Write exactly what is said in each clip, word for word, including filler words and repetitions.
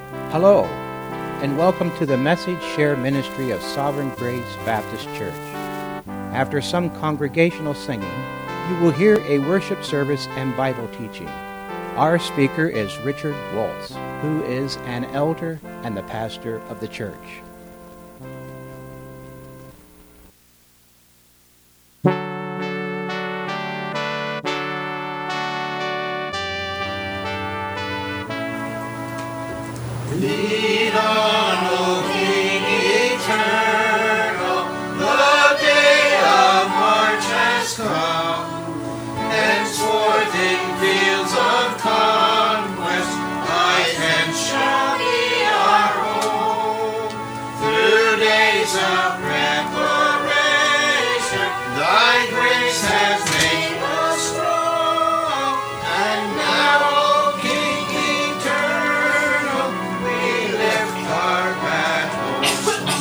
Hello, and welcome to the Message Share Ministry of Sovereign Grace Baptist Church. After some congregational singing, you will hear a worship service and Bible teaching. Our speaker is Richard Waltz, who is an elder and the pastor of the church. Lead on, O King eternal, the day of March has come. Henceforth in fields of conquest, thy hand shall be our home. Through days of preparation, thy grace has made us strong. And now, O King eternal, our battles.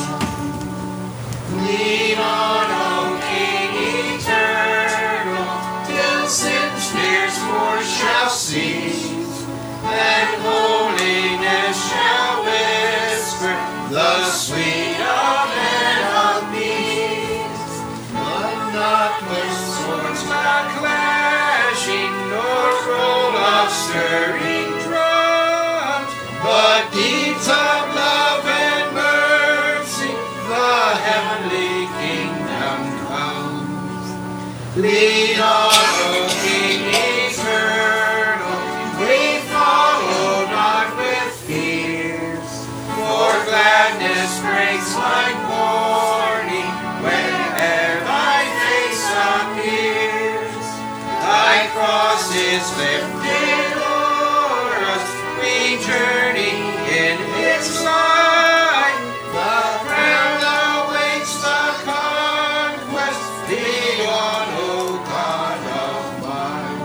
Lead on, O King eternal, till sin's fierce force shall cease, and holiness shall whisper the sweet amen of peace. But not with swords not clashing, nor roll of stirring drums, but deeds of love and mercy, the heavenly kingdom comes. Lead on, O King eternal, we follow not with fears, for gladness breaks like morning whene'er thy face appears. Thy cross is lifted o'er us, we journey in its light. The crown awaits the conquest. Lead on, O God of mine.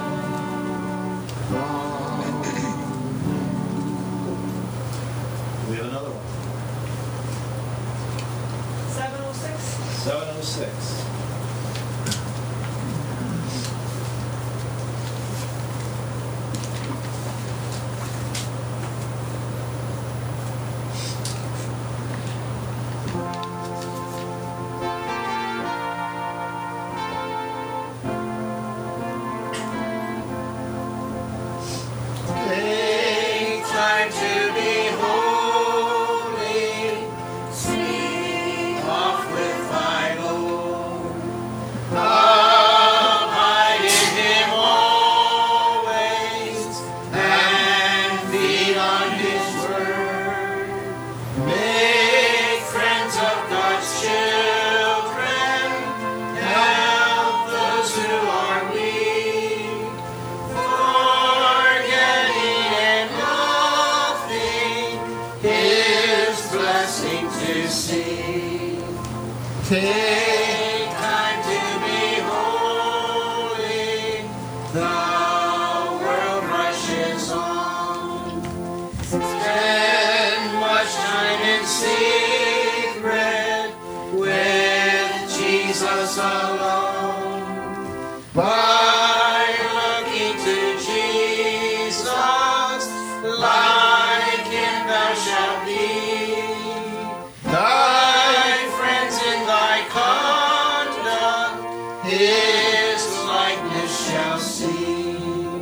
We have another one. seven oh six. seven oh six. Take time to be holy, sing oft with thy Lord. Abide in him always, and feed on his word. Make friends of God's children, help those who are weak, forgetting in nothing his blessing to see. Take time to be holy, the world rushes on. Spend much time in secret with Jesus alone. By looking to Jesus, like him thou shalt be. Thy friends in thy conduct his likeness shall see.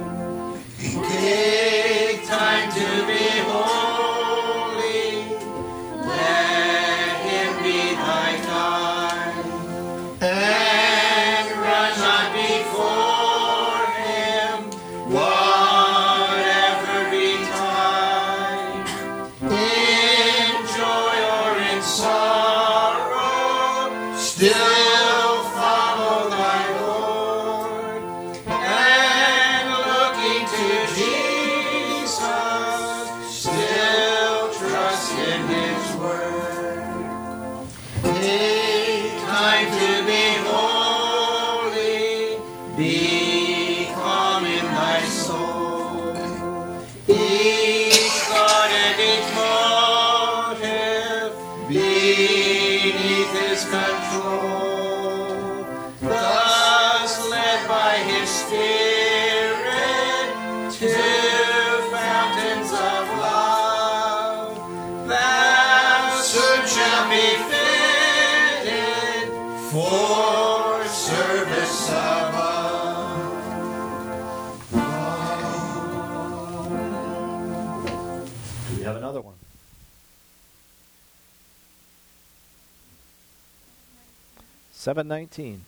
Take time to be holy, let him be thy guide, and run not before him, whatever betide. In joy or in sorrow, still follow thy Lord, and looking to Jesus, still trust in his word. Take time to be holy, be calm in thy soul. Each thought and each motive beneath his control, thus led by his Spirit to fountains of love. shall be fitted for service above. Do we have another one? seven nineteen.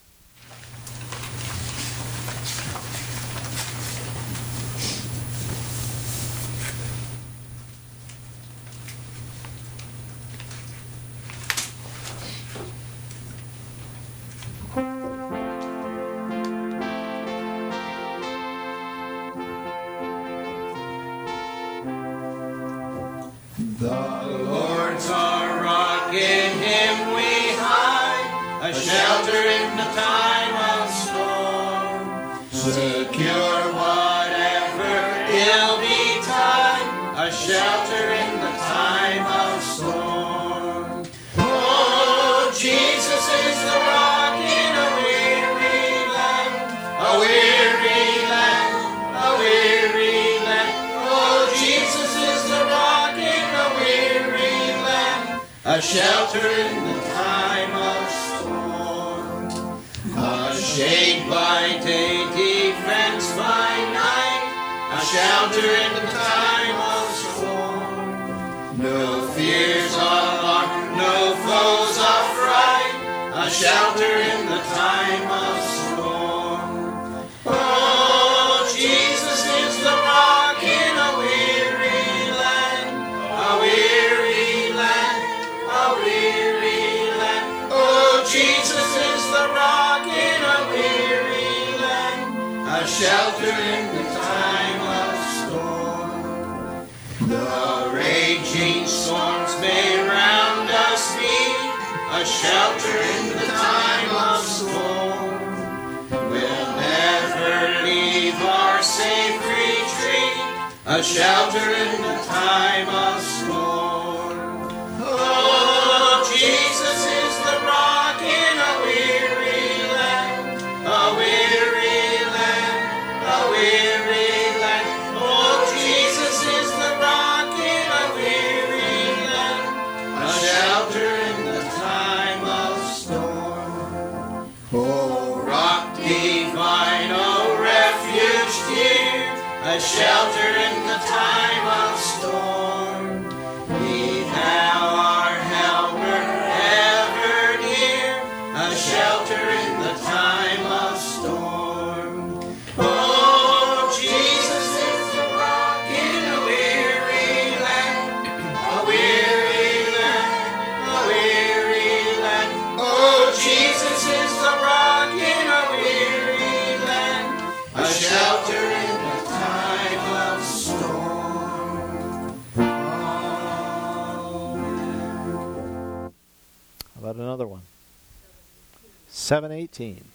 The Lord's our rock, in Him we hide, a shelter in the time of storm. Secure whatever ill betide, a shelter in the time of storm. Oh, Jesus is the rock in a weary land, a weary land, a weary land. Oh, Jesus is the rock in a weary land, a shelter in the time of storm. A shade by day, defense by night, a shelter in the time of storm. No fears of alarm, no foes of fright, a shelter in the time of storm. Oh, Jesus is the rock in a weary land, a weary land, a weary land. Oh, Jesus is the rock in a weary land, a shelter in the time of storm. The raging storms may round us be, a shelter in the time of storm. We'll never leave our safe retreat, a shelter in the time of storm. Oh, Jesus is the rock in a weary land, a weary land, a weary land. Oh, Jesus is the rock in a weary land, a shelter in the time of storm. Oh, rock divine, oh, refuge dear, a shelter in the time of storm. Be thou our helper ever near, a shelter in the time of storm. Oh, Jesus is the rock in a weary land, a weary land, a weary land. Oh, Jesus is the rock in a weary land, a shelter in the time of storm. Amen. How about another one? seven eighteen.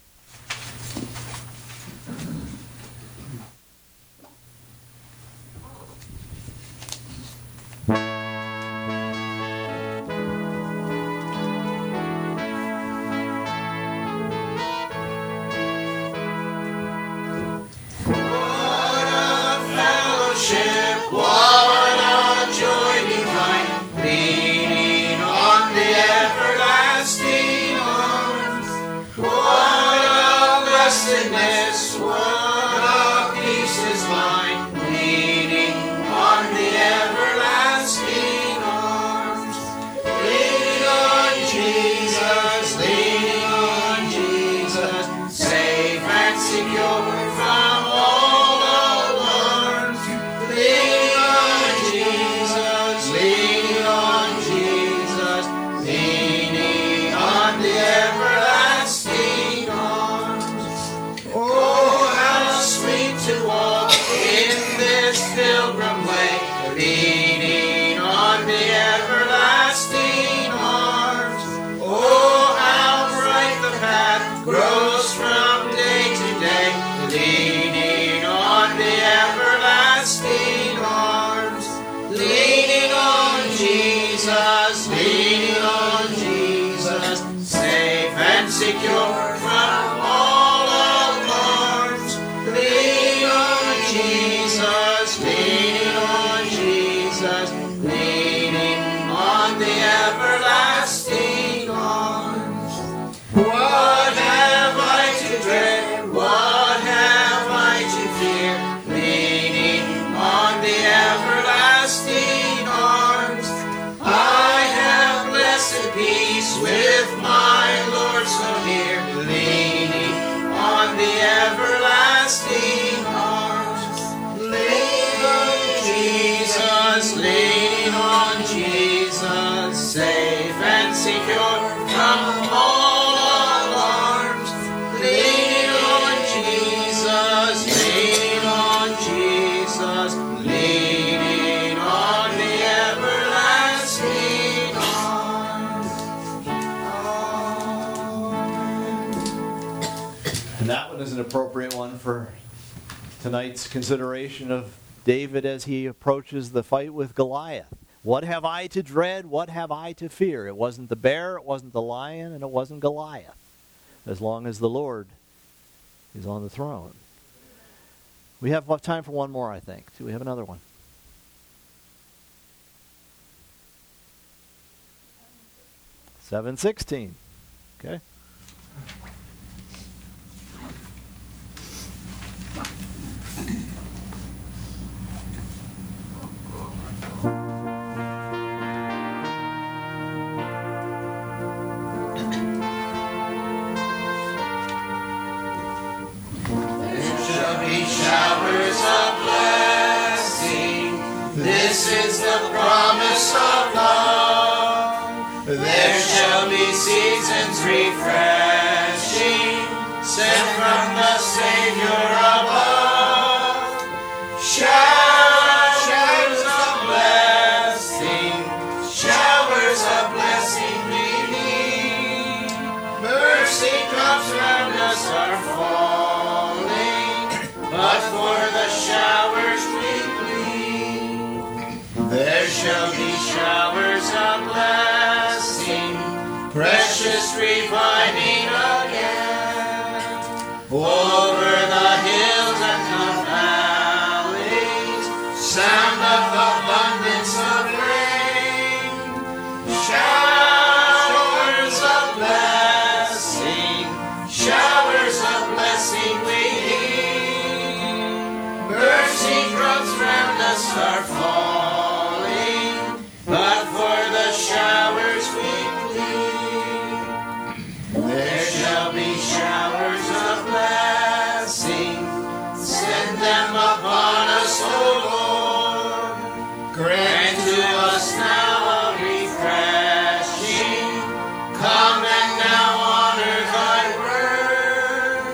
What a fellowship, what a joy divine, leaning on the everlasting arms. What a blessedness, what a peace is mine, leaning on the everlasting arms. Leaning on Jesus, leaning on Jesus, safe and secure from all alarms. Leaning on Jesus, leaning on Jesus, leaning on the everlasting arms. Oh, how sweet to walk in this pilgrim way, leaning on the everlasting arms. Oh, how bright the path grows from day to day, leaning on the everlasting arms. Leaning on Jesus, leaning on Jesus, safe and secure from all alarms. Leaning on Jesus, leaning on Jesus, leaning on the everlasting is an appropriate one for tonight's consideration of David as he approaches the fight with Goliath. What have I to dread? What have I to fear? It wasn't the bear, it wasn't the lion, and it wasn't Goliath, as long as the Lord is on the throne. We have time for one more, I think. Do we have another one? seven sixteen. Okay. Showers of blessing, this is the promise of love. There shall be seasons refreshing, sent from the Savior above. Showers of blessing, showers of blessing we need. Mercy drops round us are falling, but for the showers we plead. There shall be showers of blessing, precious reviving again. Over the hills and the valleys, sound of abundance of rain. Showers of blessing, showers of blessing we need. Mercy drops round us are falling, but for the showers we plead. There shall be showers of blessing, send them upon us, O Lord. Grant to us now a refreshing, come and now honor thy word.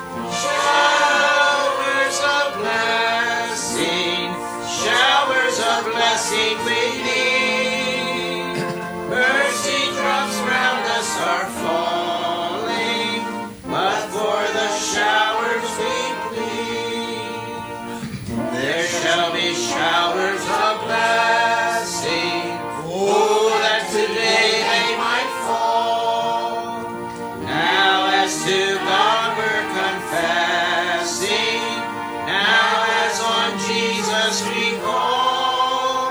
Showers of blessing, showers of blessing we need. Mercy drops round us are falling, but for the showers we plead. There shall be showers of blessing, oh, that today they might fall. Now as to God we're confessing, now as on Jesus we call.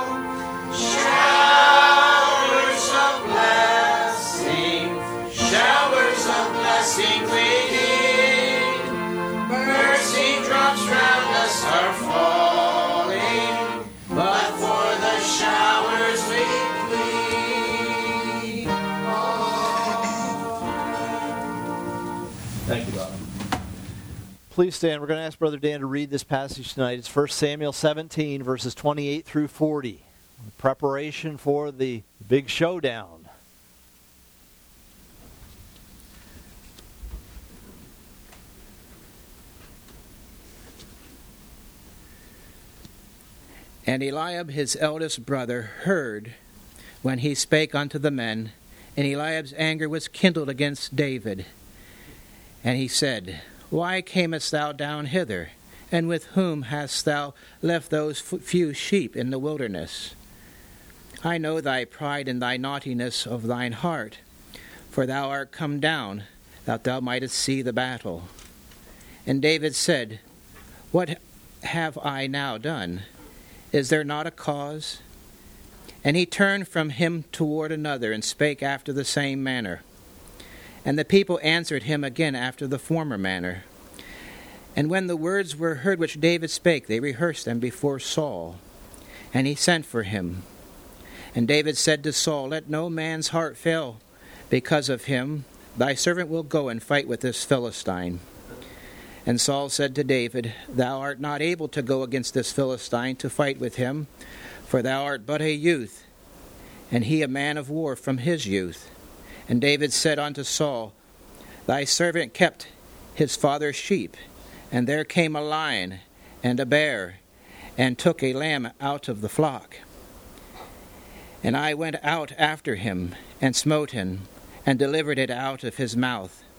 Showers of blessing, showers of blessing we need. Mercy drops round us are falling, but for the showers we plead. Thank you, Bob. Please stand. We're going to ask Brother Dan to read this passage tonight. It's First Samuel seventeen, verses twenty-eight through forty. Preparation for the big showdown. And Eliab his eldest brother heard when he spake unto the men, and Eliab's anger was kindled against David. And he said, Why camest thou down hither? And with whom hast thou left those few sheep in the wilderness? I know thy pride and thy naughtiness of thine heart, for thou art come down, that thou mightest see the battle. And David said, What have I now done? Is there not a cause? And he turned from him toward another, and spake after the same manner. And the people answered him again after the former manner. And when the words were heard which David spake, they rehearsed them before Saul. And he sent for him. And David said to Saul, Let no man's heart fail because of him. Thy servant will go and fight with this Philistine. And Saul said to David, Thou art not able to go against this Philistine to fight with him, for thou art but a youth, and he a man of war from his youth. And David said unto Saul, Thy servant kept his father's sheep, and there came a lion and a bear, and took a lamb out of the flock. And I went out after him, and smote him, and delivered it out of his mouth.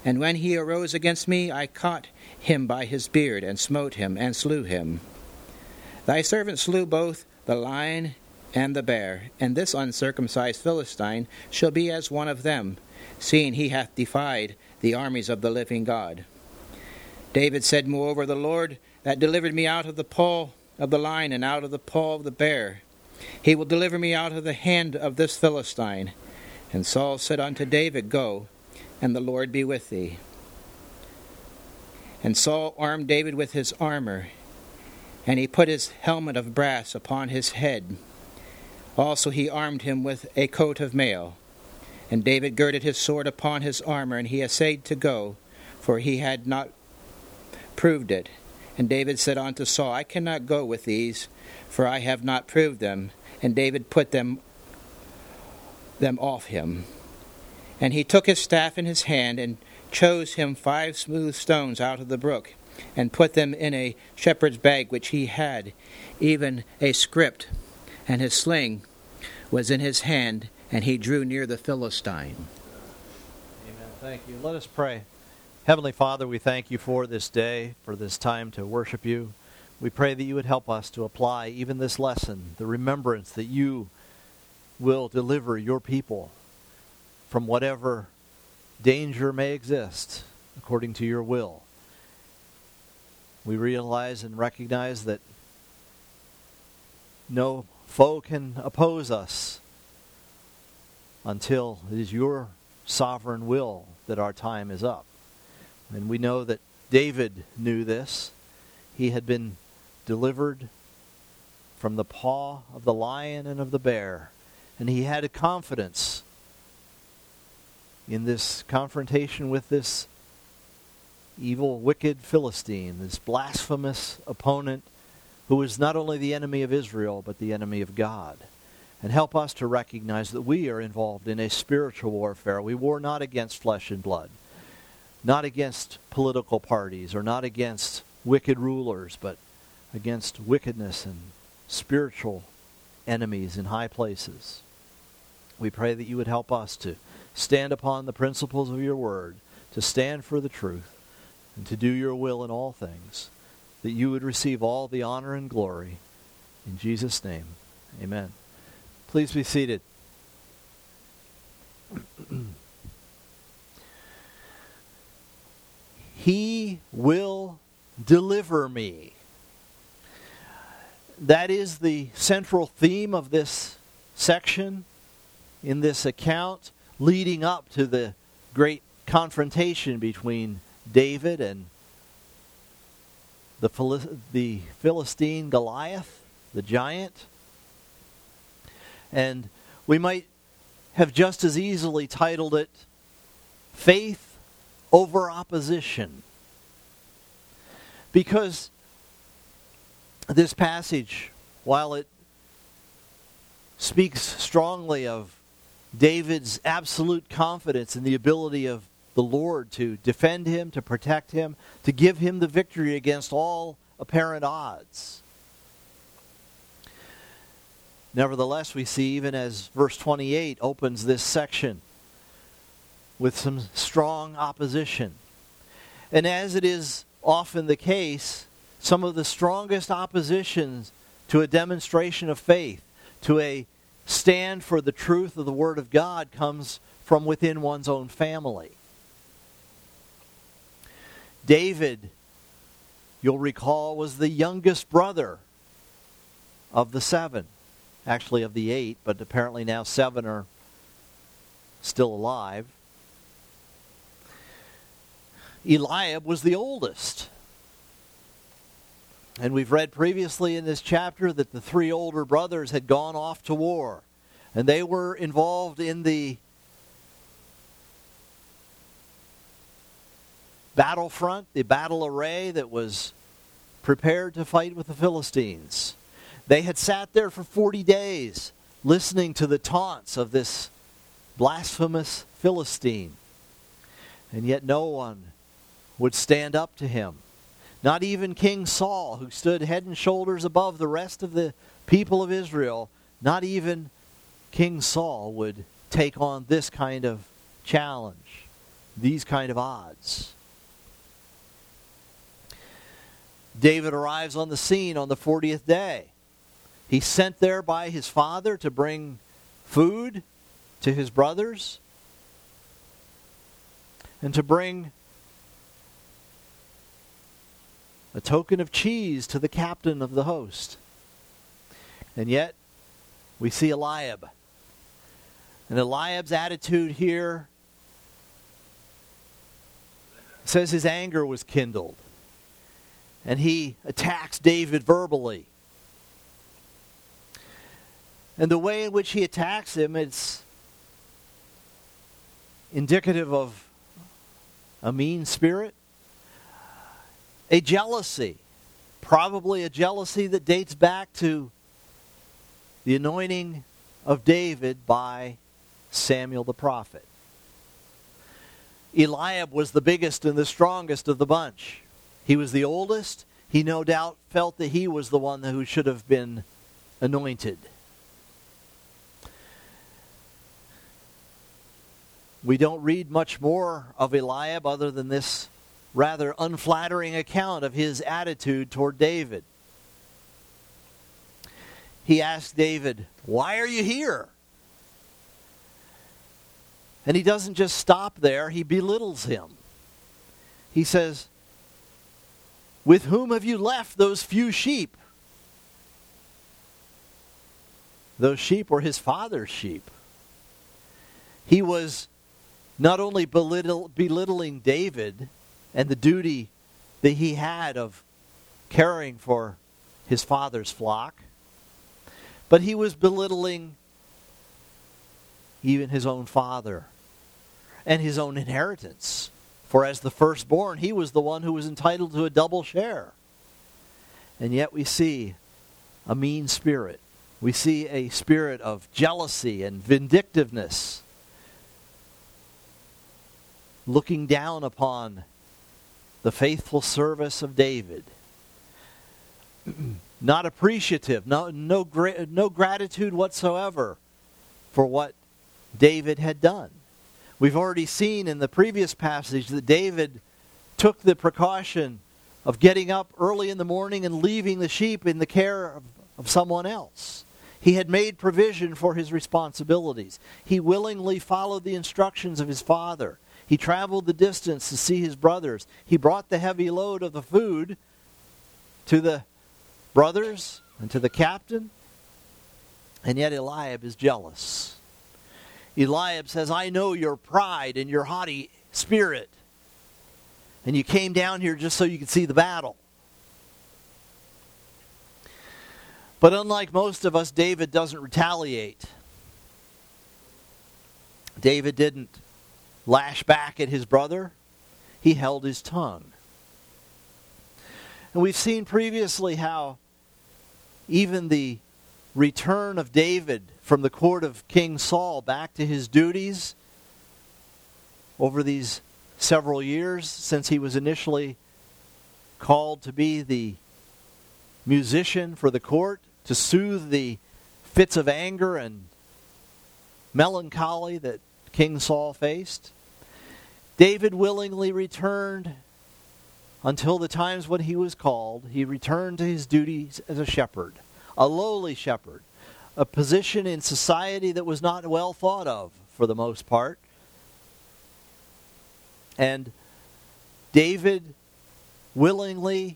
And when he arose against me, I caught him by his beard, and smote him, and slew him. Thy servant slew both the lion and the bear, and this uncircumcised Philistine shall be as one of them, seeing he hath defied the armies of the living God. David said, Moreover, the Lord that delivered me out of the paw of the lion and out of the paw of the bear, he will deliver me out of the hand of this Philistine. And Saul said unto David, Go, and the Lord be with thee. And Saul armed David with his armor, and he put his helmet of brass upon his head. Also he armed him with a coat of mail. And David girded his sword upon his armor, and he essayed to go, for he had not proved it. And David said unto Saul, I cannot go with these, for I have not proved them. And David put them, them off him. And he took his staff in his hand, and chose him five smooth stones out of the brook, and put them in a shepherd's bag which he had, even a scrip, and his sling was in his hand, and he drew near the Philistine. Amen. Thank you. Let us pray. Heavenly Father, we thank you for this day, for this time to worship you. We pray that you would help us to apply even this lesson, the remembrance that you will deliver your people from whatever danger may exist according to your will. We realize and recognize that no foe can oppose us until it is your sovereign will that our time is up. And we know that David knew this. He had been delivered from the paw of the lion and of the bear, and he had a confidence in this confrontation with this evil, wicked Philistine, this blasphemous opponent who is not only the enemy of Israel, but the enemy of God. And help us to recognize that we are involved in a spiritual warfare. We war not against flesh and blood, not against political parties, or not against wicked rulers, but against wickedness and spiritual enemies in high places. We pray that you would help us to stand upon the principles of your word, to stand for the truth, and to do your will in all things, that you would receive all the honor and glory. In Jesus' name, amen. Please be seated. He will deliver me. That is the central theme of this section in this account, leading up to the great confrontation between David and the, Phil- the Philistine Goliath, the giant. And we might have just as easily titled it, Faith over Opposition. Because this passage, while it speaks strongly of David's absolute confidence in the ability of the Lord to defend him, to protect him, to give him the victory against all apparent odds. Nevertheless, we see, even as verse twenty-eight opens this section with some strong opposition. And as it is often the case, some of the strongest oppositions to a demonstration of faith, to a stand for the truth of the Word of God, comes from within one's own family. David, you'll recall, was the youngest brother of the seven. Actually of the eight, but apparently now seven are still alive. Eliab was the oldest. And we've read previously in this chapter that the three older brothers had gone off to war. And they were involved in the battlefront, the battle array that was prepared to fight with the Philistines. They had sat there for forty days listening to the taunts of this blasphemous Philistine. And yet no one would stand up to him. Not even King Saul, who stood head and shoulders above the rest of the people of Israel, not even King Saul would take on this kind of challenge. these kind of odds. David arrives on the scene on the fortieth day. He's sent there by his father to bring food to his brothers and to bring a token of cheese to the captain of the host. And yet, we see Eliab. And Eliab's attitude here says his anger was kindled. And he attacks David verbally. And the way in which he attacks him, it's indicative of a mean spirit, a jealousy, probably a jealousy that dates back to the anointing of David by Samuel the prophet. Eliab was the biggest and the strongest of the bunch. He was the oldest. He no doubt felt that he was the one who should have been anointed. We don't read much more of Eliab other than this rather unflattering account of his attitude toward David. He asked David, "Why are you here?" And he doesn't just stop there, he belittles him. He says, "With whom have you left those few sheep?" Those sheep were his father's sheep. He was not only belittle, belittling David and the duty that he had of caring for his father's flock, but he was belittling even his own father and his own inheritance. For as the firstborn, he was the one who was entitled to a double share. And yet we see a mean spirit. We see a spirit of jealousy and vindictiveness, looking down upon the faithful service of David. Not appreciative, no, no, gra- no gratitude whatsoever for what David had done. We've already seen in the previous passage that David took the precaution of getting up early in the morning and leaving the sheep in the care of, of someone else. He had made provision for his responsibilities. He willingly followed the instructions of his father. He traveled the distance to see his brothers. He brought the heavy load of the food to the brothers and to the captain. And yet Eliab is jealous. Eliab says, "I know your pride and your haughty spirit. And you came down here just so you could see the battle." But unlike most of us, David doesn't retaliate. David didn't lash back at his brother. He held his tongue. And we've seen previously how even the return of David from the court of King Saul back to his duties over these several years since he was initially called to be the musician for the court, to soothe the fits of anger and melancholy that King Saul faced. David willingly returned until the times when he was called. He returned to his duties as a shepherd, a lowly shepherd, a position in society that was not well thought of for the most part. And David willingly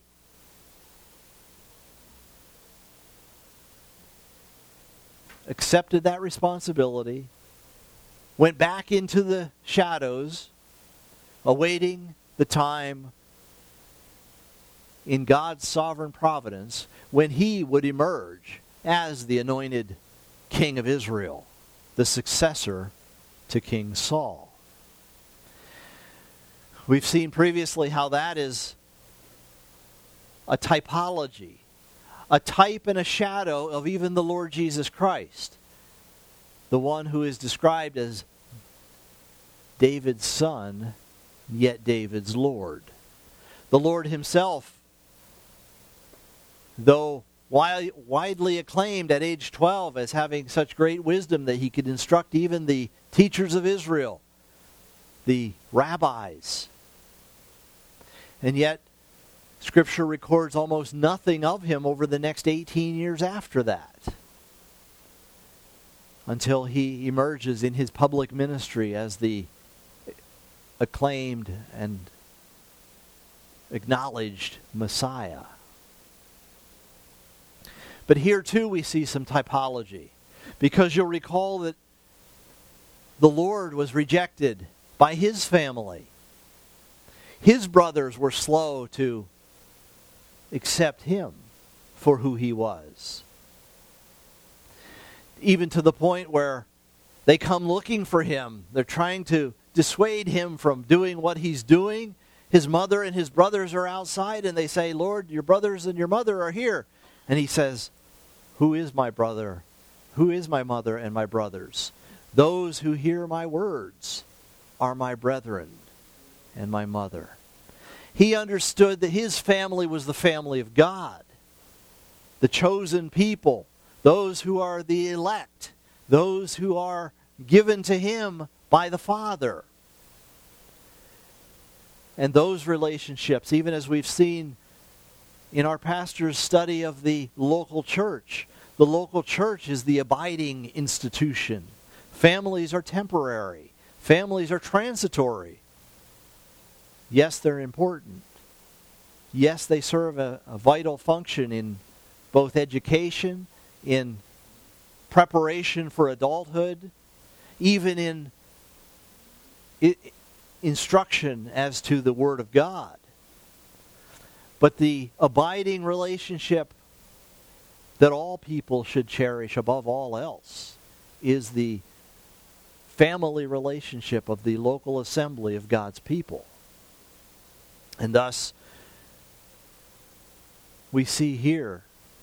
accepted that responsibility, went back into the shadows, awaiting the time in God's sovereign providence when he would emerge as the anointed king of Israel, the successor to King Saul. We've seen previously how that is a typology, a type and a shadow of even the Lord Jesus Christ, the one who is described as David's son, yet David's Lord. The Lord himself, though widely acclaimed at age twelve as having such great wisdom that he could instruct even the teachers of Israel, the rabbis. And yet, Scripture records almost nothing of him over the next eighteen years after that, until he emerges in his public ministry as the acclaimed and acknowledged Messiah. But here too we see some typology, because you'll recall that the Lord was rejected by his family. His brothers were slow to accept him for who he was. Even to the point where they come looking for him. They're trying to dissuade him from doing what he's doing. His mother and his brothers are outside, and they say, "Lord, your brothers and your mother are here." And he says, "Who is my brother? Who is my mother and my brothers? Those who hear my words are my brethren and my mother." He understood that his family was the family of God, the chosen people, those who are the elect, those who are given to him by the Father. And those relationships, even as we've seen in our pastor's study of the local church, the local church is the abiding institution. Families are temporary. Families are transitory. Yes, they're important. Yes, they serve a, a vital function in both education, in preparation for adulthood, even in I- instruction as to the Word of God. But the abiding relationship that all people should cherish above all else is the family relationship of the local assembly of God's people. And thus, we see here,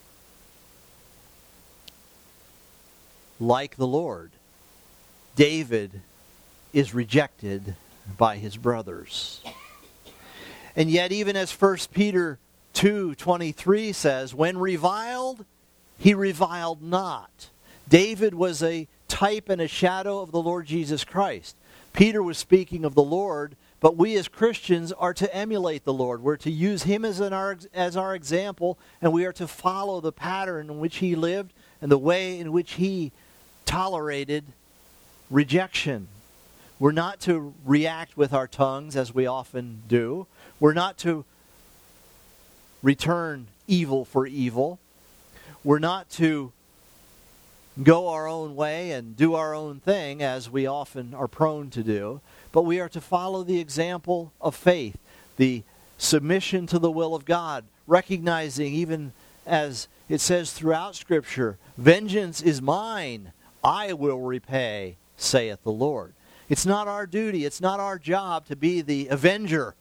like the Lord, David is rejected by his brothers. And yet, even as First Peter two twenty-three says, when reviled, he reviled not. David was a type and a shadow of the Lord Jesus Christ. Peter was speaking of the Lord, but we as Christians are to emulate the Lord. We're to use him as, an, our, as our example, and we are to follow the pattern in which he lived and the way in which he tolerated rejection. We're not to react with our tongues as we often do. We're not to return evil for evil. We're not to go our own way and do our own thing as we often are prone to do. But we are to follow the example of faith, the submission to the will of God, recognizing, even as it says throughout Scripture, vengeance is mine, I will repay, saith the Lord. It's not our duty, it's not our job to be the avenger.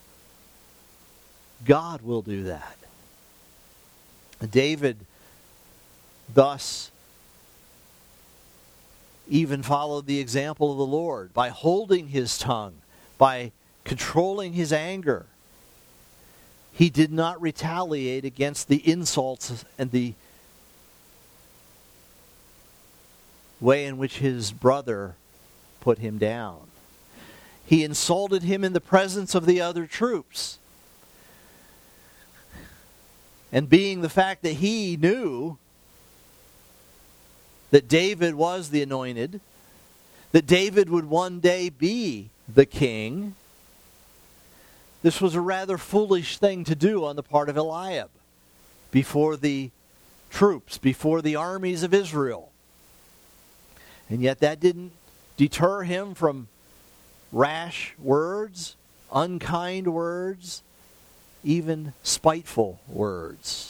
God will do that. David thus even followed the example of the Lord by holding his tongue, by controlling his anger. He did not retaliate against the insults and the way in which his brother put him down. He insulted him in the presence of the other troops. And being the fact that he knew that David was the anointed, that David would one day be the king, this was a rather foolish thing to do on the part of Eliab before the troops, before the armies of Israel. And yet that didn't deter him from rash words, unkind words, even spiteful words.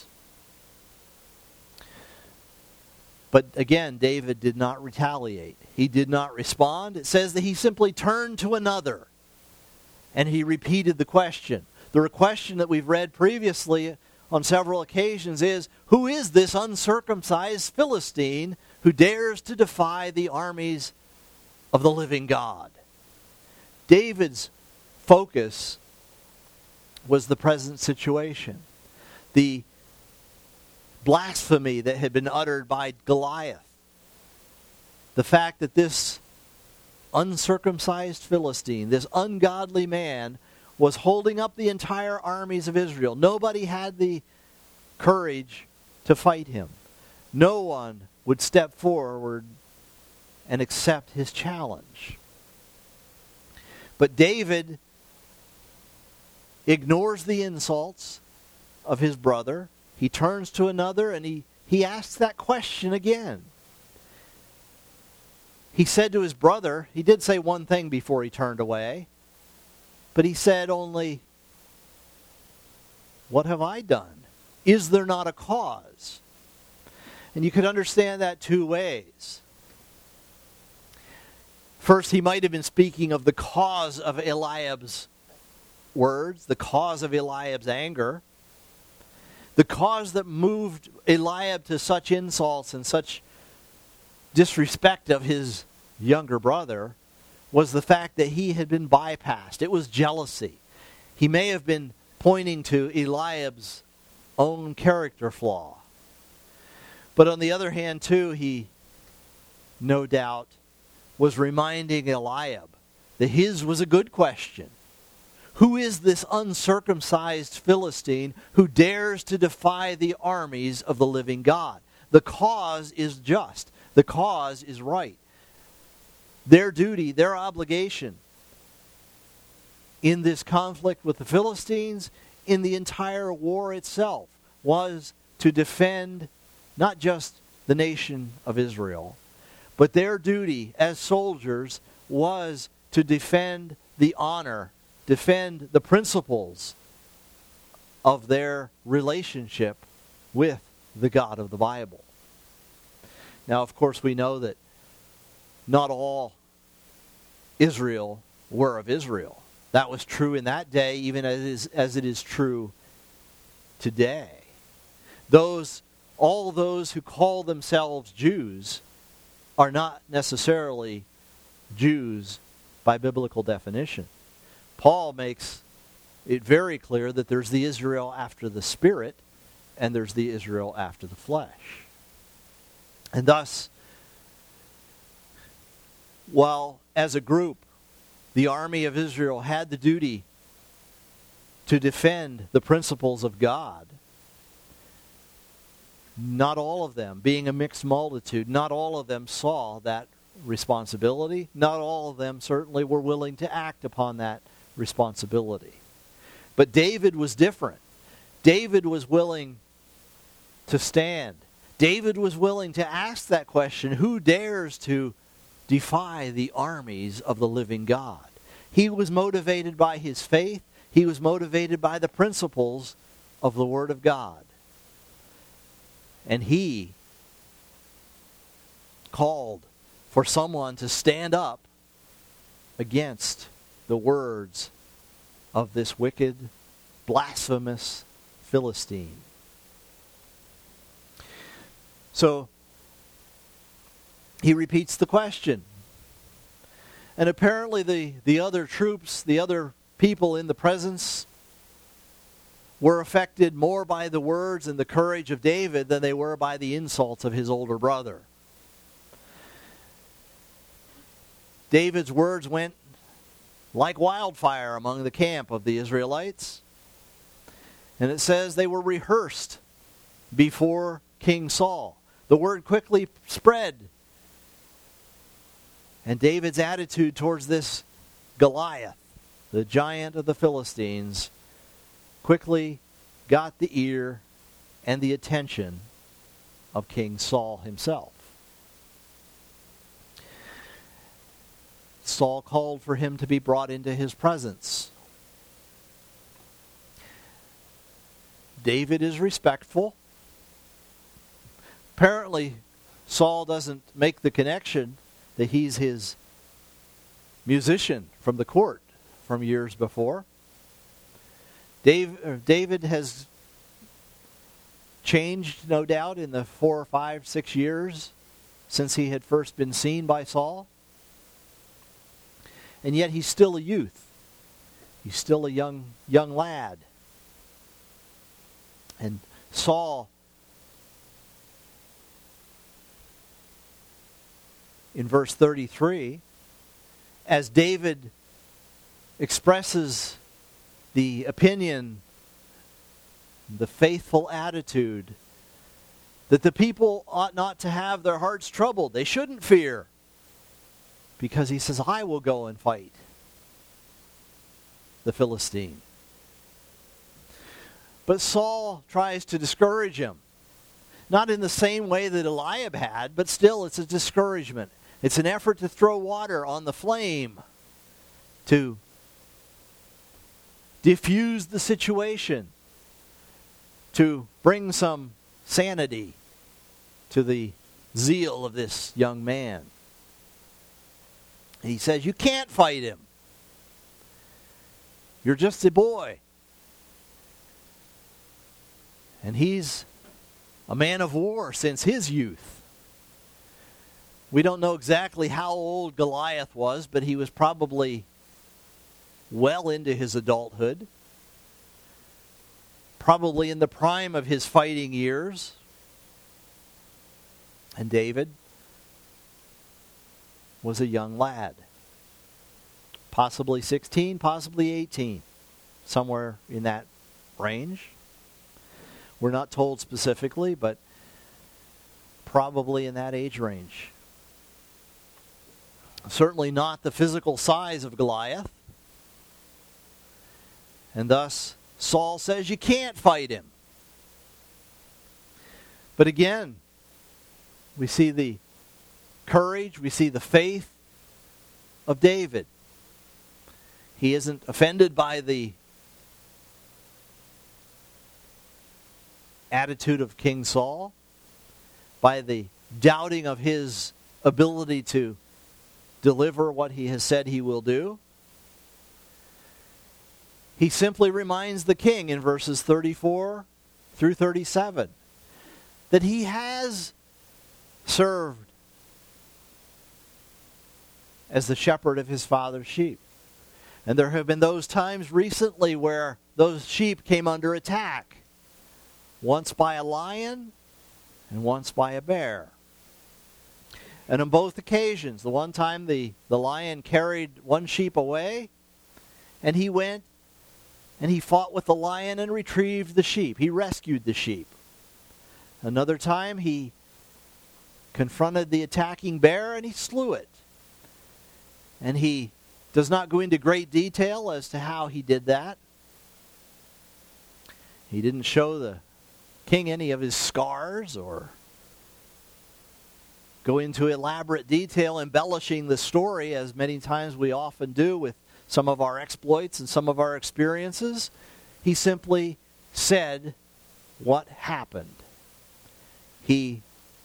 But again, David did not retaliate. He did not respond. It says that he simply turned to another and he repeated the question. The question that we've read previously on several occasions is, who is this uncircumcised Philistine who dares to defy the armies of the living God? David's focus was the present situation. The blasphemy that had been uttered by Goliath. The fact that this uncircumcised Philistine, this ungodly man, was holding up the entire armies of Israel. Nobody had the courage to fight him. No one would step forward and accept his challenge. But David ignores the insults of his brother. He turns to another and he, he asks that question again. He said to his brother, he did say one thing before he turned away, but he said only, "What have I done? Is there not a cause?" And you could understand that two ways. First, he might have been speaking of the cause of Eliab's words, the cause of Eliab's anger, the cause that moved Eliab to such insults and such disrespect of his younger brother was the fact that he had been bypassed. It was jealousy. He may have been pointing to Eliab's own character flaw. But on the other hand, too, he no doubt was reminding Eliab that his was a good question. Who is this uncircumcised Philistine who dares to defy the armies of the living God? The cause is just. The cause is right. Their duty, their obligation in this conflict with the Philistines, in the entire war itself, was to defend not just the nation of Israel, but their duty as soldiers was to defend the honor, defend the principles of their relationship with the God of the Bible. Now, of course, we know that not all Israel were of Israel. That was true in that day, even as it is, as it is true today. Those, all those who call themselves Jews are not necessarily Jews by biblical definition. Paul makes it very clear that there's the Israel after the Spirit and there's the Israel after the flesh. And thus, while as a group, the army of Israel had the duty to defend the principles of God, not all of them, being a mixed multitude, not all of them saw that responsibility. Not all of them certainly were willing to act upon that responsibility. But David was different. David was willing to stand. David was willing to ask that question, who dares to defy the armies of the living God? He was motivated by his faith. He was motivated by the principles of the Word of God. And he called for someone to stand up against the words of this wicked, blasphemous Philistine. So, he repeats the question. And apparently the, the other troops, the other people in the presence, were affected more by the words and the courage of David than they were by the insults of his older brother. David's words went like wildfire among the camp of the Israelites. And it says they were rehearsed before King Saul. The word quickly spread. And David's attitude towards this Goliath, the giant of the Philistines, quickly got the ear and the attention of King Saul himself. Saul called for him to be brought into his presence. David is respectful. Apparently, Saul doesn't make the connection that he's his musician from the court from years before. Dave, David has changed, no doubt, in the four or five, six years since he had first been seen by Saul. And yet he's still a youth. He's still a young, young lad. And Saul, in verse thirty-three, as David expresses the opinion, the faithful attitude, that the people ought not to have their hearts troubled. They shouldn't fear. Because he says, I will go and fight the Philistine. But Saul tries to discourage him. Not in the same way that Eliab had, but still it's a discouragement. It's an effort to throw water on the flame, to diffuse the situation, to bring some sanity to the zeal of this young man. And he says, you can't fight him. You're just a boy. And he's a man of war since his youth. We don't know exactly how old Goliath was, but he was probably well into his adulthood. Probably in the prime of his fighting years. And David was a young lad. Possibly sixteen, possibly eighteen. Somewhere in that range. We're not told specifically, but probably in that age range. Certainly not the physical size of Goliath. And thus, Saul says you can't fight him. But again, we see the courage, we see the faith of David. He isn't offended by the attitude of King Saul, by the doubting of his ability to deliver what he has said he will do. He simply reminds the king in verses thirty-four through thirty-seven that he has served as the shepherd of his father's sheep. And there have been those times recently where those sheep came under attack. Once by a lion and once by a bear. And on both occasions, the one time the, the lion carried one sheep away, and he went and he fought with the lion and retrieved the sheep. He rescued the sheep. Another time he confronted the attacking bear and he slew it. And he does not go into great detail as to how he did that. He didn't show the king any of his scars or go into elaborate detail embellishing the story, as many times we often do with some of our exploits and some of our experiences. He simply said what happened. He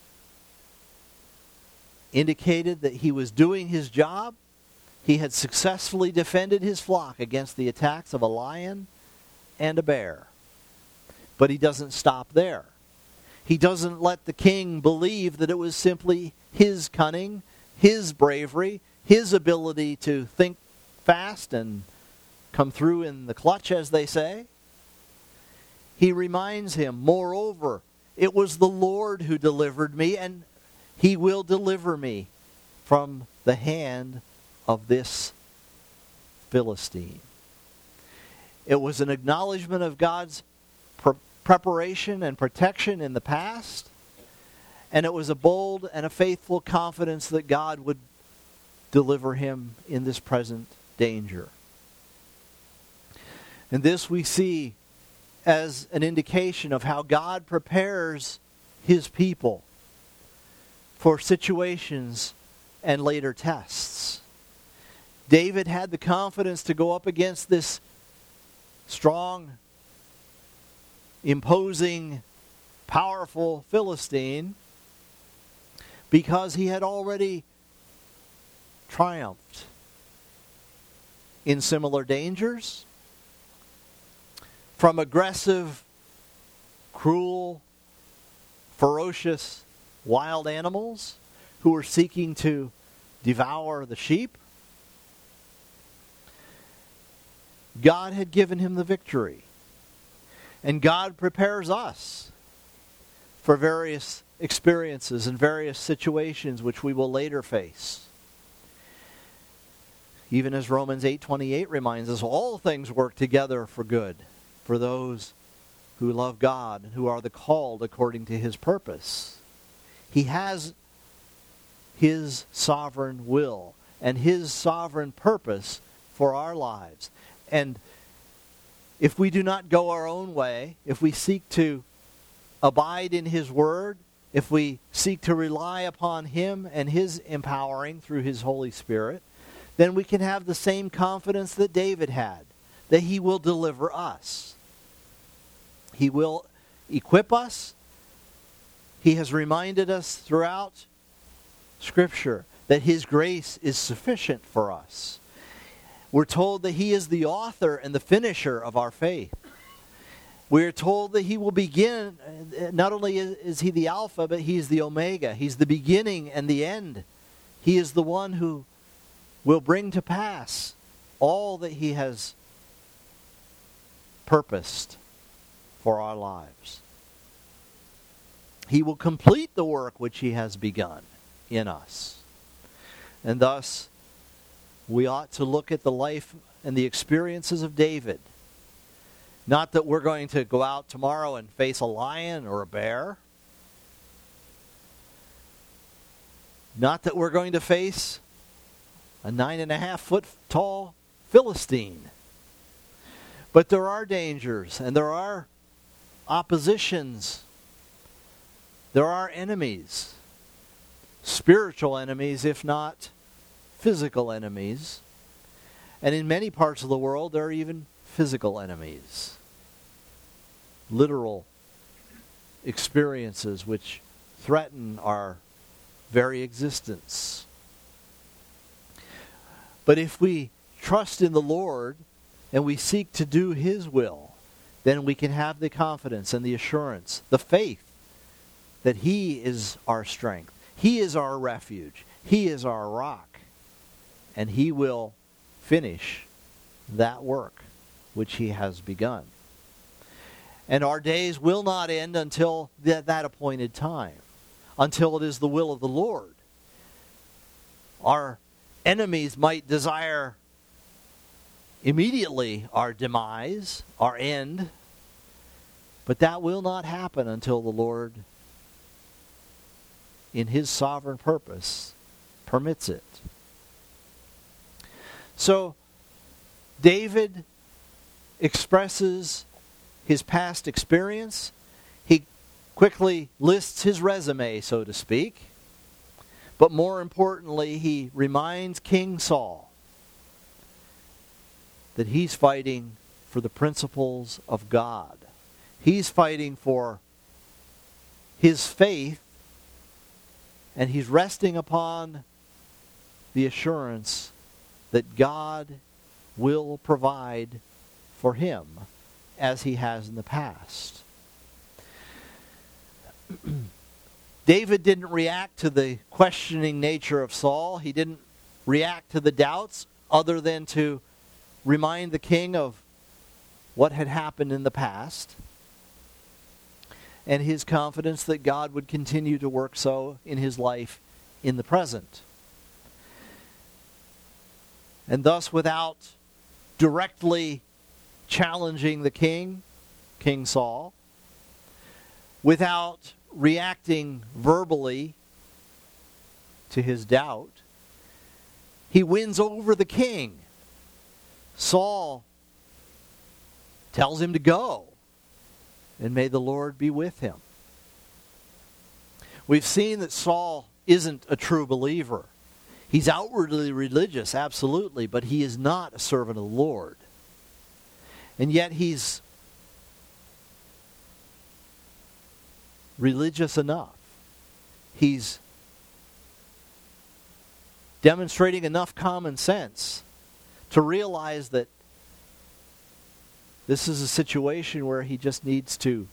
indicated that he was doing his job. He had successfully defended his flock against the attacks of a lion and a bear. But he doesn't stop there. He doesn't let the king believe that it was simply his cunning, his bravery, his ability to think fast and come through in the clutch, as they say. He reminds him, moreover, it was the Lord who delivered me, and he will deliver me from the hand of this Philistine. It was an acknowledgement of God's pre- preparation and protection in the past, and it was a bold and a faithful confidence that God would deliver him in this present danger. And this we see as an indication of how God prepares his people for situations and later tests. David had the confidence to go up against this strong, imposing, powerful Philistine because he had already triumphed in similar dangers from aggressive, cruel, ferocious, wild animals who were seeking to devour the sheep. God had given him the victory. And God prepares us for various experiences and various situations which we will later face. Even as Romans eight twenty-eight reminds us, all things work together for good for those who love God and who are the called according to his purpose. He has his sovereign will and his sovereign purpose for our lives. And if we do not go our own way, if we seek to abide in his word, if we seek to rely upon him and his empowering through his Holy Spirit, then we can have the same confidence that David had, that he will deliver us. He will equip us. He has reminded us throughout Scripture that his grace is sufficient for us. We're told that he is the author and the finisher of our faith. We are told that he will begin, not only is he the Alpha, but he is the Omega. He's the beginning and the end. He is the one who will bring to pass all that he has purposed for our lives. He will complete the work which he has begun in us. And thus, we ought to look at the life and the experiences of David. Not that we're going to go out tomorrow and face a lion or a bear. Not that we're going to face a nine and a half foot tall Philistine. But there are dangers and there are oppositions. There are enemies. Spiritual enemies, if not physical enemies. And in many parts of the world, there are even physical enemies. Literal experiences which threaten our very existence. But if we trust in the Lord and we seek to do his will, then we can have the confidence and the assurance, the faith, that he is our strength. He is our refuge. He is our rock. And he will finish that work which he has begun. And our days will not end until that, that appointed time, until it is the will of the Lord. Our enemies might desire immediately our demise, our end, but that will not happen until the Lord, in his sovereign purpose, permits it. So, David expresses his past experience. He quickly lists his resume, so to speak. But more importantly, he reminds King Saul that he's fighting for the principles of God. He's fighting for his faith, and he's resting upon the assurance that God will provide for him as he has in the past. David didn't react to the questioning nature of Saul. He didn't react to the doubts other than to remind the king of what had happened in the past and his confidence that God would continue to work so in his life in the present. And thus, without directly challenging the king, King Saul, without reacting verbally to his doubt, he wins over the king. Saul tells him to go, and may the Lord be with him. We've seen that Saul isn't a true believer. He's outwardly religious, absolutely, but he is not a servant of the Lord. And yet he's religious enough. He's demonstrating enough common sense to realize that this is a situation where he just needs to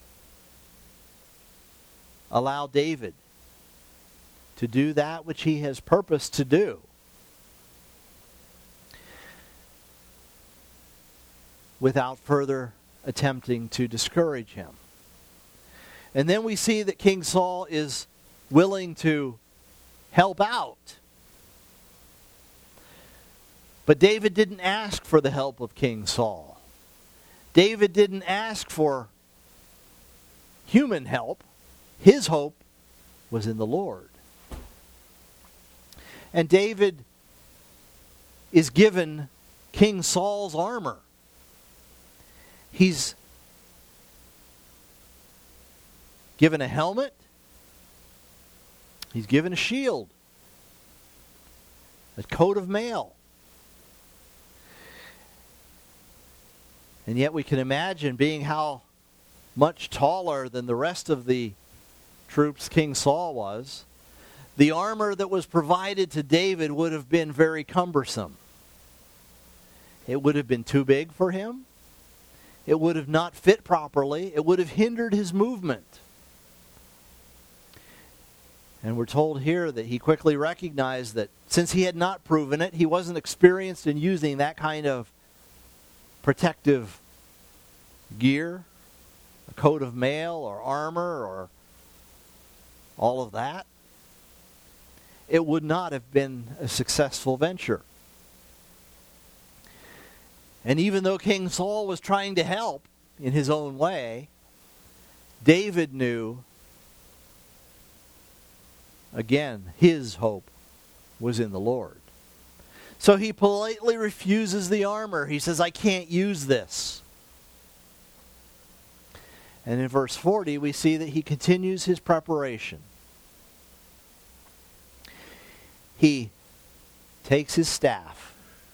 allow David to do that which he has purposed to do. Without further attempting to discourage him. And then we see that King Saul is willing to help out. But David didn't ask for the help of King Saul. David didn't ask for human help. His hope was in the Lord. And David is given King Saul's armor. He's given a helmet. He's given a shield. A coat of mail. And yet we can imagine, being how much taller than the rest of the troops King Saul was, the armor that was provided to David would have been very cumbersome. It would have been too big for him. It would have not fit properly. It would have hindered his movement. And we're told here that he quickly recognized that since he had not proven it, he wasn't experienced in using that kind of protective gear, a coat of mail or armor or all of that, it would not have been a successful venture. And even though King Saul was trying to help in his own way, David knew, again, his hope was in the Lord. So he politely refuses the armor. He says, I can't use this. And in verse forty, we see that he continues his preparation. He takes his staff,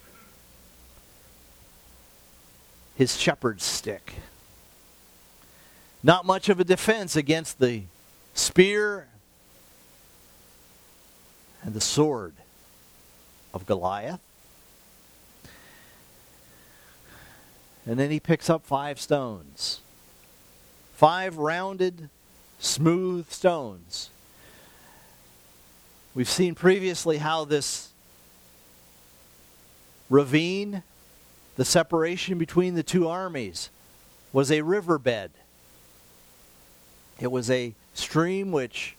his shepherd's stick. Not much of a defense against the spear and the sword of Goliath. And then he picks up five stones. Five rounded, smooth stones. We've seen previously how this ravine, the separation between the two armies, was a riverbed. It was a stream which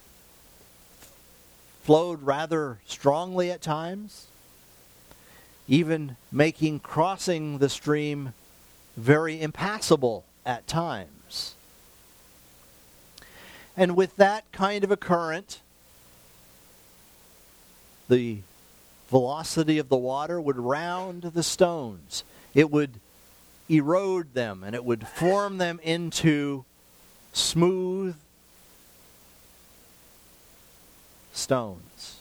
flowed rather strongly at times, even making crossing the stream very impassable at times. And with that kind of a current, the velocity of the water would round the stones. It would erode them, and it would form them into smooth stones.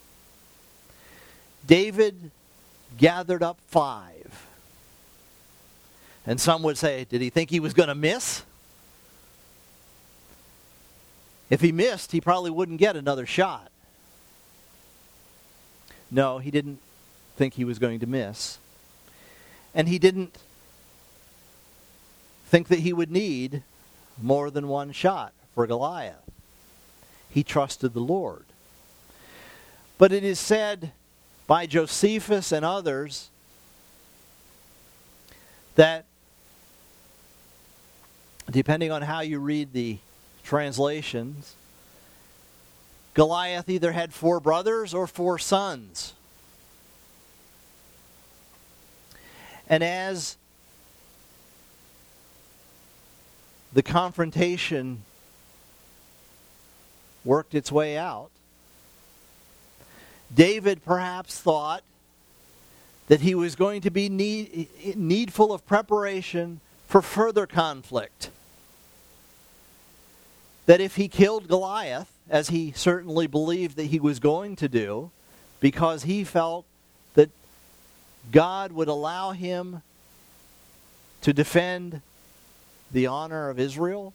David gathered up five. And some would say, did he think he was going to miss? If he missed, he probably wouldn't get another shot. No, he didn't think he was going to miss. And he didn't think that he would need more than one shot for Goliath. He trusted the Lord. But it is said by Josephus and others that, depending on how you read the translations, Goliath either had four brothers or four sons. And as the confrontation worked its way out, David perhaps thought that he was going to be need, needful of preparation for further conflict. That if he killed Goliath, as he certainly believed that he was going to do, because he felt that God would allow him to defend the honor of Israel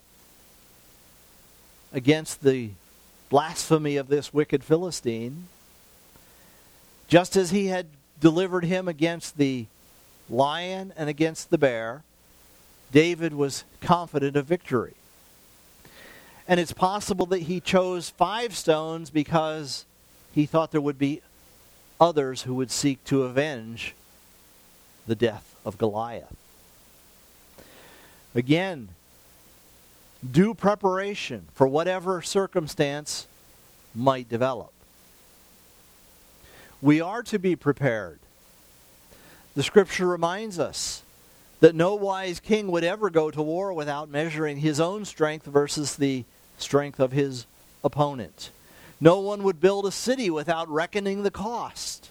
against the blasphemy of this wicked Philistine, just as he had delivered him against the lion and against the bear, David was confident of victory. And it's possible that he chose five stones because he thought there would be others who would seek to avenge the death of Goliath. Again, due preparation for whatever circumstance might develop. We are to be prepared The Scripture reminds us that no wise king would ever go to war without measuring his own strength versus the strength of his opponent. No one would build a city without reckoning the cost.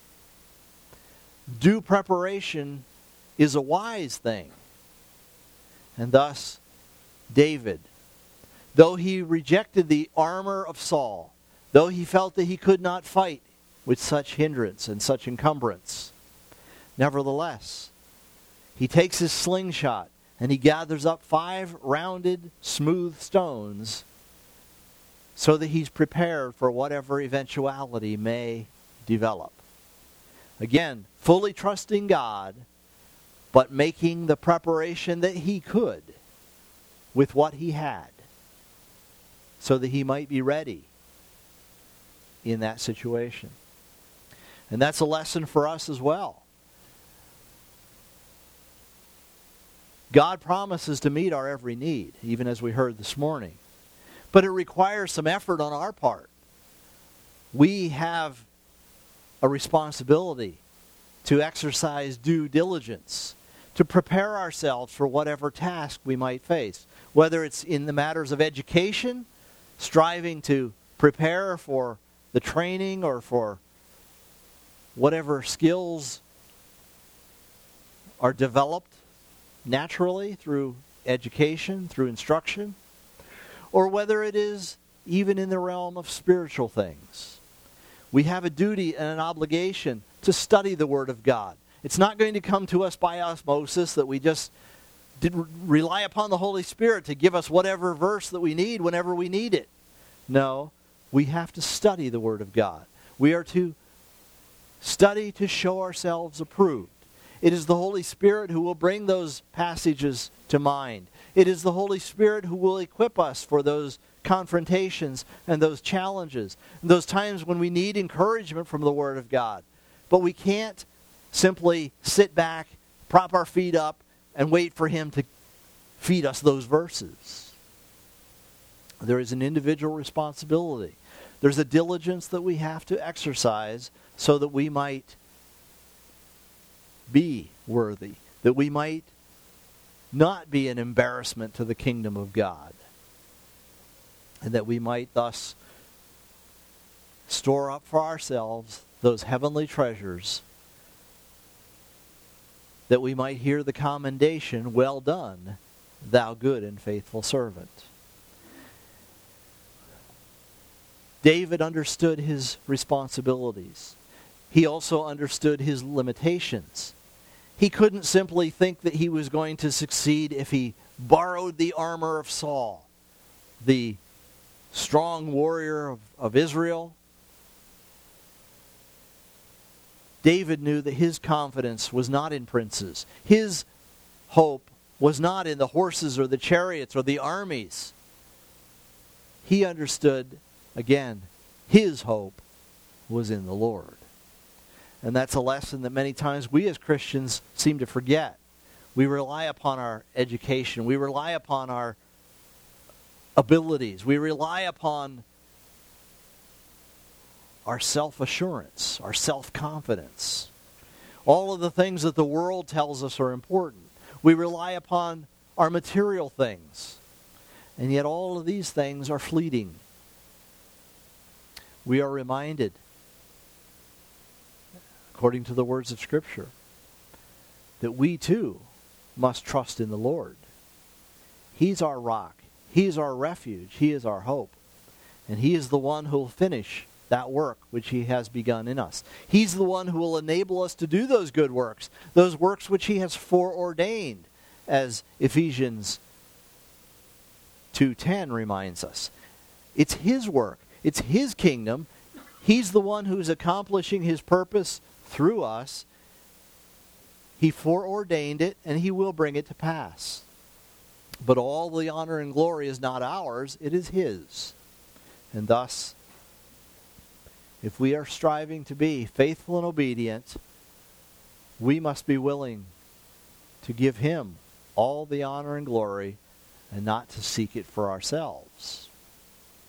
Due preparation is a wise thing. And thus, David, though he rejected the armor of Saul, though he felt that he could not fight with such hindrance and such encumbrance, nevertheless, he takes his slingshot and he gathers up five rounded, smooth stones so that he's prepared for whatever eventuality may develop. Again, fully trusting God, but making the preparation that he could with what he had so that he might be ready in that situation. And that's a lesson for us as well. God promises to meet our every need, even as we heard this morning. But it requires some effort on our part. We have a responsibility to exercise due diligence, to prepare ourselves for whatever task we might face. Whether it's in the matters of education, striving to prepare for the training or for whatever skills are developed naturally through education, through instruction, or whether it is even in the realm of spiritual things. We have a duty and an obligation to study the Word of God. It's not going to come to us by osmosis that we just did rely upon the Holy Spirit to give us whatever verse that we need whenever we need it. No, we have to study the Word of God. We are to study to show ourselves approved. It is the Holy Spirit who will bring those passages to mind. It is the Holy Spirit who will equip us for those confrontations and those challenges, and those times when we need encouragement from the Word of God. But we can't simply sit back, prop our feet up, and wait for Him to feed us those verses. There is an individual responsibility. There's a diligence that we have to exercise so that we might be worthy, that we might not be an embarrassment to the kingdom of God, and that we might thus store up for ourselves those heavenly treasures, that we might hear the commendation, "Well done, thou good and faithful servant." David understood his responsibilities. He also understood his limitations. He couldn't simply think that he was going to succeed if he borrowed the armor of Saul, the strong warrior of, of Israel. David knew that his confidence was not in princes. His hope was not in the horses or the chariots or the armies. He understood, again, his hope was in the Lord. And that's a lesson that many times we as Christians seem to forget. We rely upon our education. We rely upon our abilities. We rely upon our self-assurance, our self-confidence. All of the things that the world tells us are important. We rely upon our material things. And yet all of these things are fleeting. We are reminded, according to the words of Scripture, that we too must trust in the Lord. He's our rock. He's our refuge. He is our hope. And He is the one who will finish that work which He has begun in us. He's the one who will enable us to do those good works, those works which He has foreordained, as Ephesians two ten reminds us. It's His work. It's His kingdom. He's the one who's accomplishing His purpose through us. He foreordained it, and He will bring it to pass. But all the honor and glory is not ours, it is His. And thus, if we are striving to be faithful and obedient, we must be willing to give Him all the honor and glory and not to seek it for ourselves.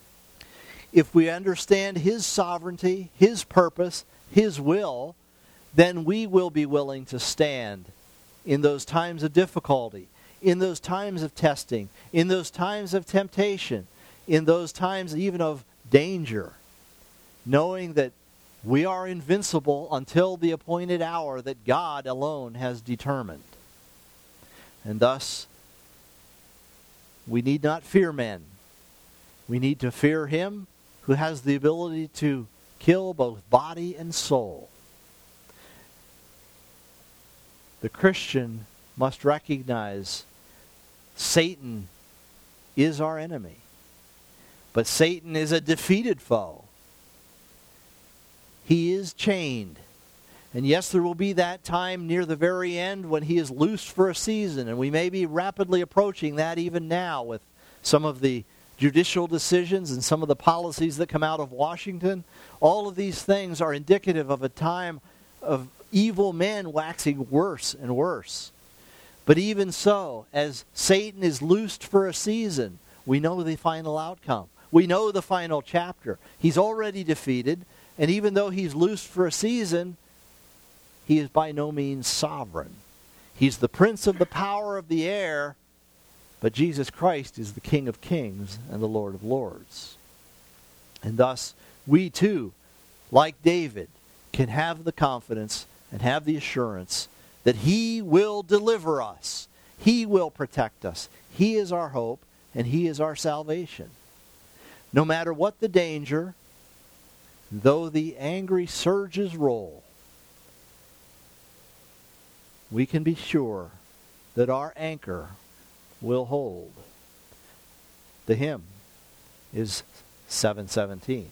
If we understand His sovereignty, His purpose, His will, then we will be willing to stand in those times of difficulty, in those times of testing, in those times of temptation, in those times even of danger, knowing that we are invincible until the appointed hour that God alone has determined. And thus, we need not fear men. We need to fear Him who has the ability to kill both body and soul. The Christian must recognize Satan is our enemy. But Satan is a defeated foe. He is chained. And yes, there will be that time near the very end when he is loosed for a season. And we may be rapidly approaching that even now with some of the judicial decisions and some of the policies that come out of Washington. All of these things are indicative of a time of evil men waxing worse and worse. But even so, as Satan is loosed for a season, we know the final outcome. We know the final chapter. He's already defeated, and even though he's loosed for a season, he is by no means sovereign. He's the prince of the power of the air, but Jesus Christ is the King of kings and the Lord of lords. And thus, we too, like David, can have the confidence and have the assurance that He will deliver us. He will protect us. He is our hope, and He is our salvation. No matter what the danger, though the angry surges roll, we can be sure that our anchor will hold. The hymn is seven seventeen.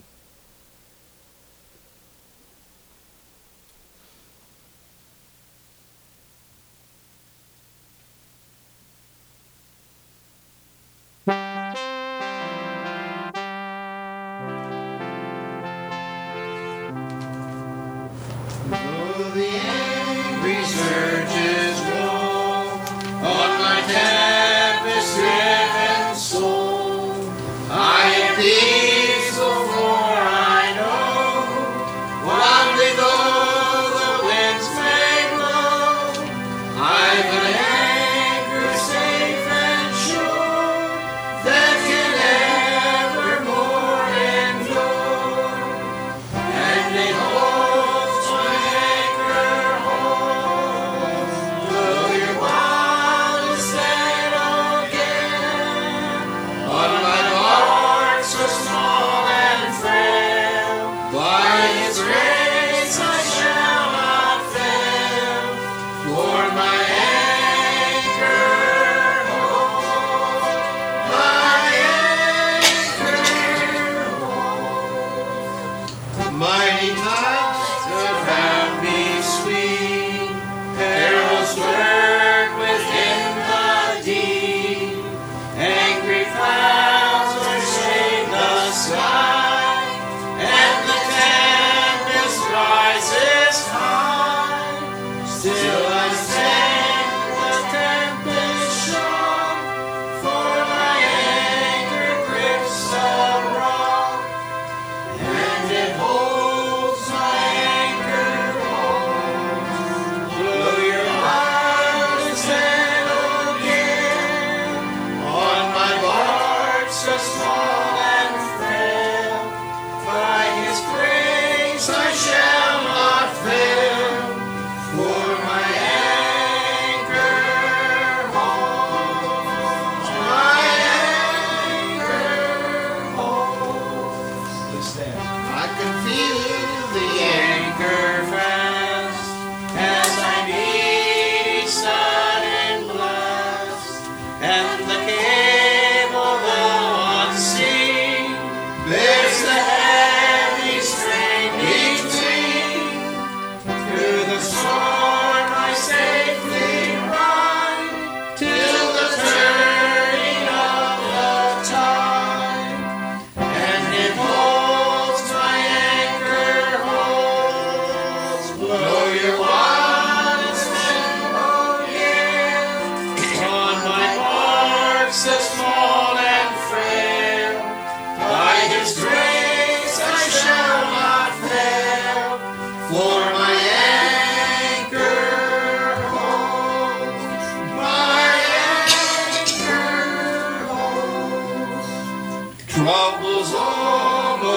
For my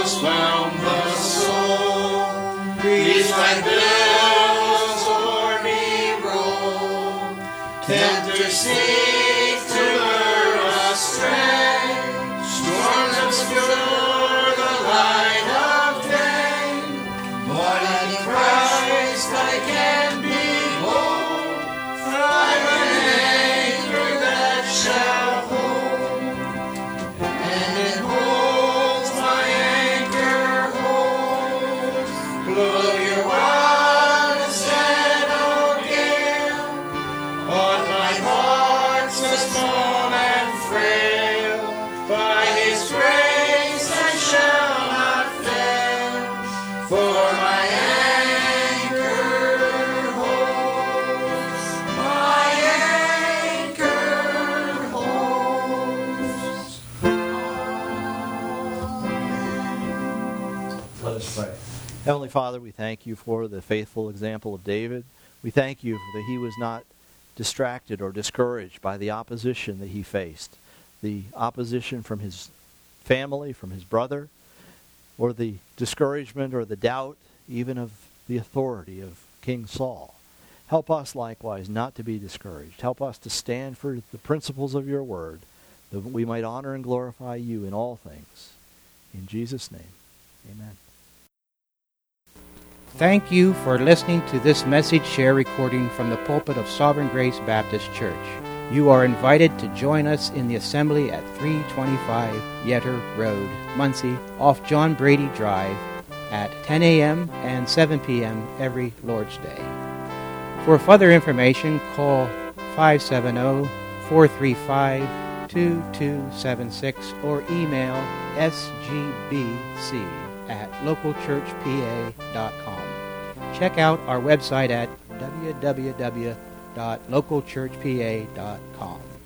sorrows found the soul. Griefs like billows o'er me roll. Tempters seek to lure us astray. Storms obscure the light of day. But in Christ I can behold. I'm an anchor that shall hold. And it holds, my anchor holds. Blow your wild and sad old gale on my heart so small and frail. By His grace I shall not fail, for my anchor holds. My anchor holds. Let us pray. Heavenly Father, we thank you for the faithful example of David. We thank you that he was not distracted or discouraged by the opposition that he faced, the opposition from his family, from his brother, or the discouragement or the doubt even of the authority of King Saul. Help us likewise not to be discouraged. Help us to stand for the principles of your word, that we might honor and glorify you in all things. In Jesus' name, amen. Thank you for listening to this message share recording from the pulpit of Sovereign Grace Baptist Church. You are invited to join us in the assembly at three twenty-five Yetter Road, Muncie, off John Brady Drive, at ten a.m. and seven p.m. every Lord's Day. For further information, call five seven zero, four three five, two two seven six or email s g b c at local church p a dot com. Check out our website at w w w dot local church p a dot com.